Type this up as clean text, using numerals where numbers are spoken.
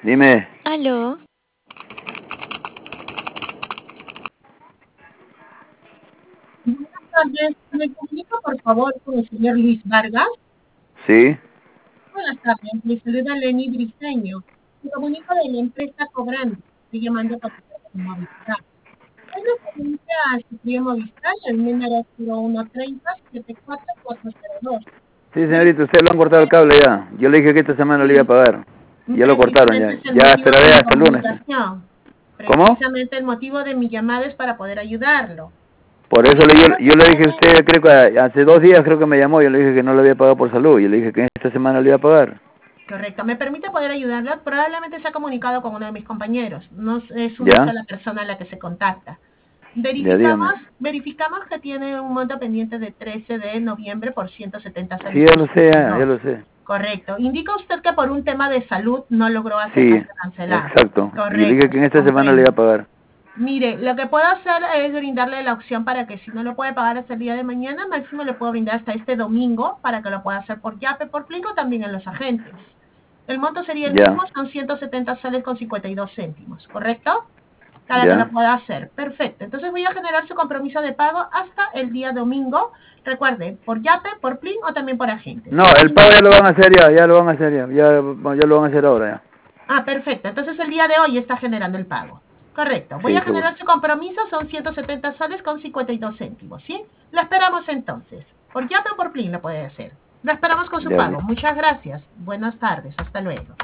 Dime. Aló. Buenas tardes. ¿Me comunico, por favor, con el señor Luis Vargas? Sí. Buenas tardes. Le saluda Lenny Briceño. Me comunico de la empresa Cobrando. Estoy llamando para su Movistar. Soy referente a su cliente Movistar, el número 0130-74402. Sí, señorita, usted lo han cortado el cable ya. Yo le dije que esta semana le iba a Sí, pagar. Ya lo cortaron ya. precisamente es el Ya motivo esperaré de mi hasta el lunes. comunicación. ¿Cómo? Precisamente el motivo de mi llamada es para poder ayudarlo. Por eso Indicamos yo que le dije a tiene. usted, creo que hace 2 días creo que me llamó, yo le dije que no le había pagado por salud. Yo le dije que esta semana le iba a pagar. Correcto. ¿Me permite poder ayudarla? Probablemente se ha comunicado con uno de mis compañeros. No es una ¿Ya? sola persona a la que se contacta. Ya dígame. Verificamos que tiene un monto pendiente de 13 de noviembre por 170 Sí, soles ya con lo sé, ya 52. lo sé. Correcto. Indica usted que por un tema de salud no logró Sí, acercarse a cancelar. exacto. Y le dije Correcto, que en esta semana le comprendo. iba a pagar. Mire, lo que puedo hacer es brindarle la opción para que si no lo puede pagar hasta el día de mañana, máximo le puedo brindar hasta este domingo para que lo pueda hacer por Yape, por Plink o también en los agentes. El monto sería el mismo, Ya, son 170 soles con 52 céntimos, ¿correcto? Para que lo ya. pueda hacer. Perfecto. Entonces voy a generar su compromiso de pago hasta el día domingo. Recuerde, por Yape, por Plin o también por agentes. No, el pago ya lo van a hacer ya lo van a hacer ya lo van a hacer ahora ya. Ah, perfecto. Entonces el día de hoy está generando el pago. Correcto. Voy Sí, a seguro. generar su compromiso, son 170 soles con 52 céntimos, ¿sí? Lo esperamos entonces. Por Yape o por Plin lo puede hacer. Lo esperamos con su Ya, pago. Muchas gracias. Buenas tardes. Hasta luego.